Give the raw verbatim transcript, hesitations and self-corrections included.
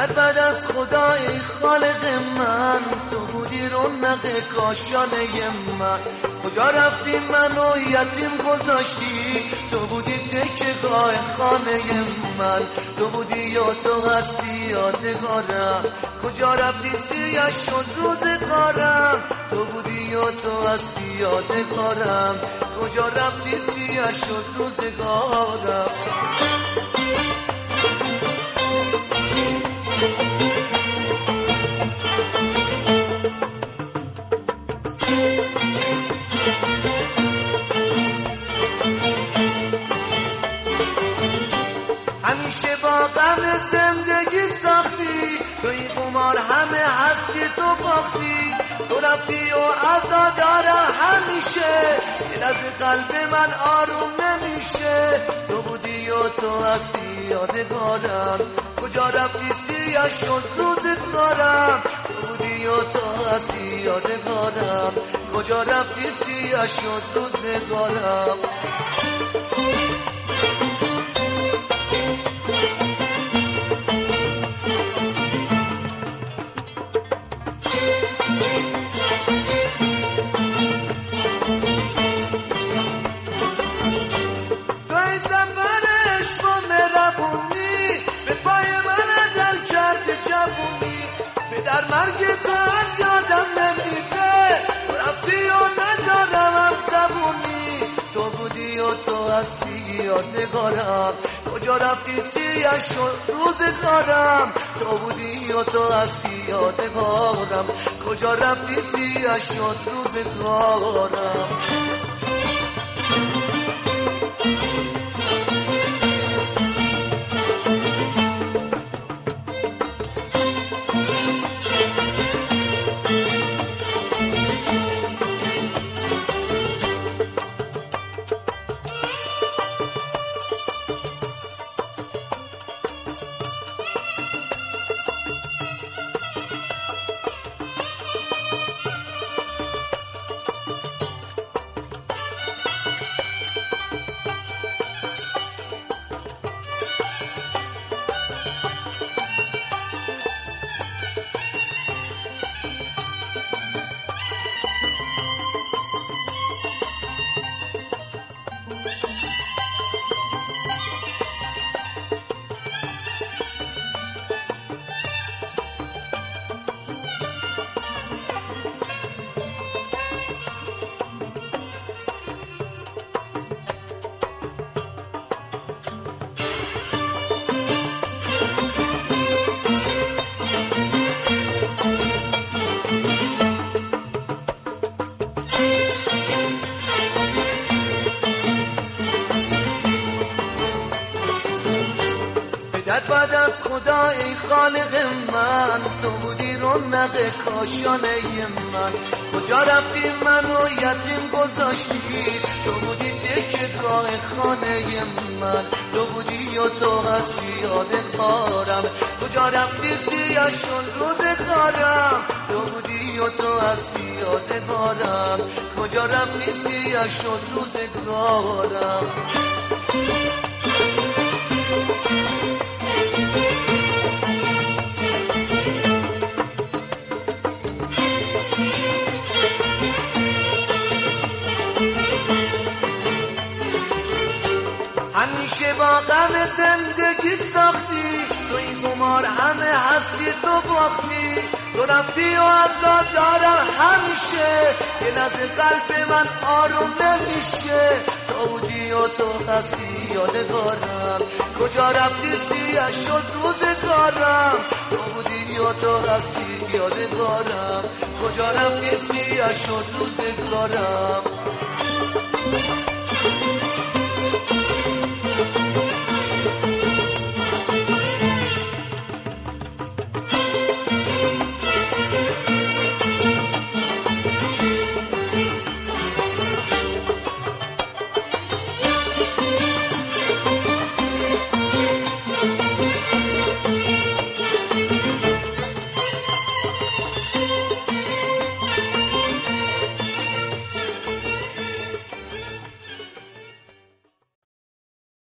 پدر بعد از خدای خالق من، تو بودی رونق کاشانه من. کجا رفتی منو یتیم گذاشتی، تو بودی تکیه‌گاه خانه من. تو بودی یا تو هستی یادگارم، کجا رفتی سیاه شد روزگارم. تو بودی یا تو هستی یادگارم، کجا رفتی سیاه شد روزگارم. همیشه با غم زندگی ساختی، توی قمار همه هستی تو باختی. تو رفتی و عزادارم همیشه، دل از قلب من آروم نمیشه. تو بودی و تو هستی یادگارم، کجا رفتی سیاه شد روزگارم. تو بودی و تو هستی یادگارم، کجا رفتی سیاه شد روزگارم. در مرگ تو از یادم نمیره، تو رفتی و ندارم هم زبونی. تو بودی و تو هستی یادگارم، کجا رفتی سیاه شد روزگارم. تو بودی و تو هستی یادگارم، کجا رفتی سیاه شد روزگارم. بعد از خدای خالق من، تو بودی رونق کاشانه من. کجا رفتی منو یتیم گذاشتی، تو بودی تکیه‌گاه خانه من. تو بودی و تو هستی یادگارم، کجا رفتی سیاه شد روزگارم. تو بودی و تو هستی یادگارم، کجا رفتی سیاه شد روزگارم. همیشه با غم زندگی ساختی، تو این قمار همه هستی تو باختی. تو رفتی و عزادارم همیشه، دل از قلب من آروم نمیشه. تو بودی و تو هستی یادگارم، کجا رفتی سیاه شد روزگارم. تو بودی و تو هستی یادگارم، کجا رفتی سیاه شد روزگارم.